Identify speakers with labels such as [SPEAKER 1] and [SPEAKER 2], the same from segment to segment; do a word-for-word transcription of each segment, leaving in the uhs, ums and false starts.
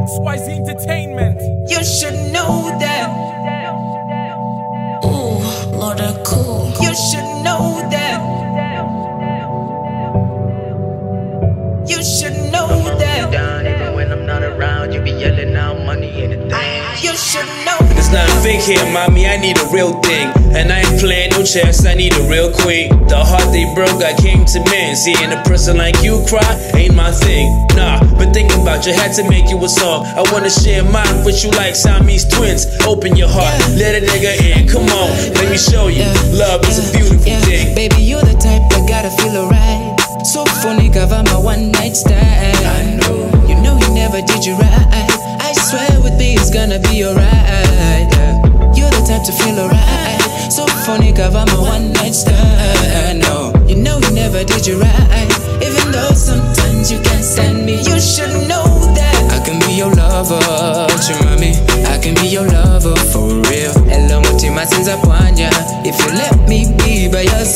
[SPEAKER 1] X Y Z Entertainment.
[SPEAKER 2] You should know that.
[SPEAKER 3] Ooh, Lord of cool.
[SPEAKER 2] You should know that. You should know that.
[SPEAKER 4] Down, even when I'm not around, you be yelling out money in the thing.
[SPEAKER 2] You should know.
[SPEAKER 5] It's not fake here, mommy, I need a real thing. And I ain't playing no chess, I need a real queen. The heart they broke, I came to mend. Seeing a person like you cry ain't my thing. Nah, but thinking about you had to make you a song. I wanna share mine with you like Siamese twins. Open your heart, let a nigga in. Come on, let me show you. Love is a beautiful
[SPEAKER 2] yeah.
[SPEAKER 5] thing.
[SPEAKER 2] Baby, you're the type that gotta feel alright. So funny, cover my one night stand. I know. You know he never did you right. I swear with me it's gonna be alright. You're the type to feel alright. So funny, cover my one night stand. No, you know he never did you right. Even though sometimes you can't stand me, you should know that I can be your lover, chumami. I can be your lover for real. Hello, mutima since upon ya. If you let me be by your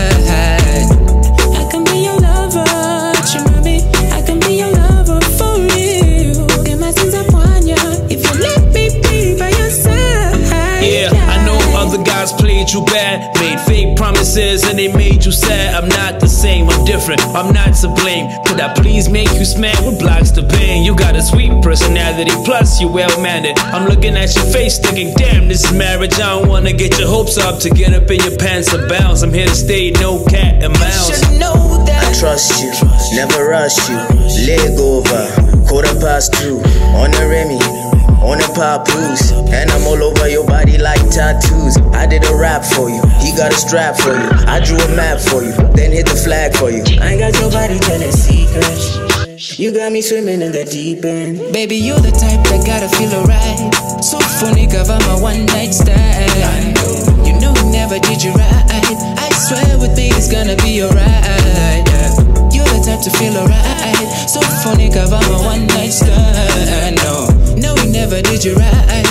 [SPEAKER 2] side, I can be your lover, chumami. I can be your lover for real. Get my sins upon ya. If you let me be by your side.
[SPEAKER 5] Yeah, I know other guys played you bad, made fake promises and they made you sad. I'm not the same, I'm different, I'm not to blame. Could I please make you smile with blocks to pain? You got a sweet personality, plus you well-mannered. I'm looking at your face thinking, damn, this is marriage. I don't wanna get your hopes up to get up in your pants or bounce. I'm here to stay, no cat and mouse.
[SPEAKER 2] You should know that
[SPEAKER 4] I trust you, never rush you. Leg over, quarter past two. On the Remy, on the papoose. And I'm all over your body like tattoos. I did a rap for you, he got a strap for you. I drew a map for you, then hit the flag for you. I ain't got your body telling secrets. You got me swimming in the deep end.
[SPEAKER 2] baby, you're the type that gotta feel alright. So funny, cover my one night stand. You know he never did you right. I swear with me it's gonna be alright. You're the type to feel alright. So funny, cover my one night stand. No, no, he never did you right.